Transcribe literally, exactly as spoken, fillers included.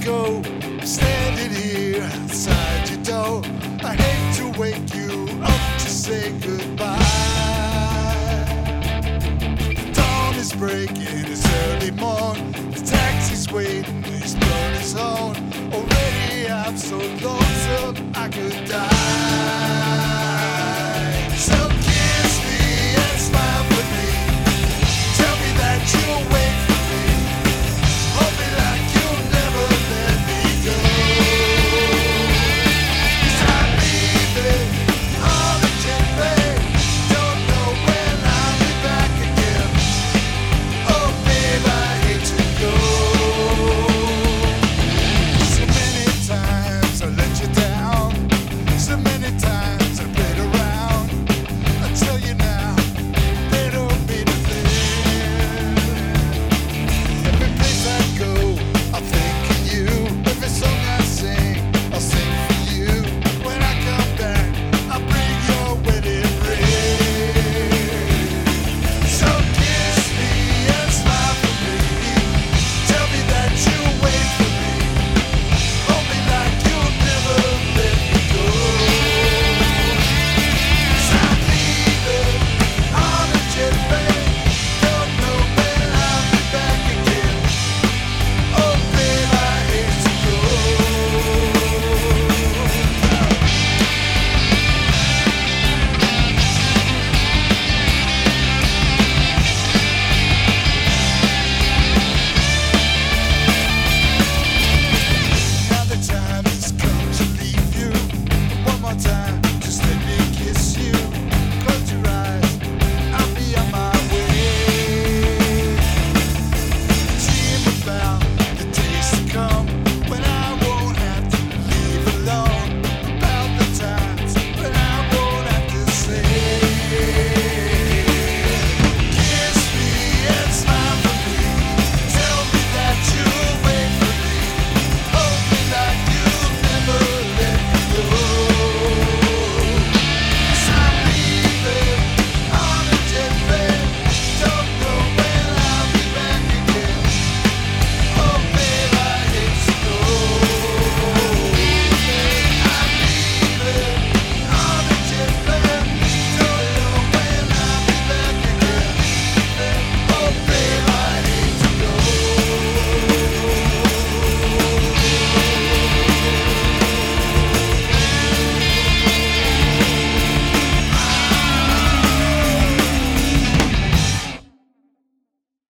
go. I'm standing here outside your door. I hate to wake you up to say goodbye. Dawn is breaking, it's early morn. The taxi's waiting, he's blowing his horn. Already I'm so lonesome I could die.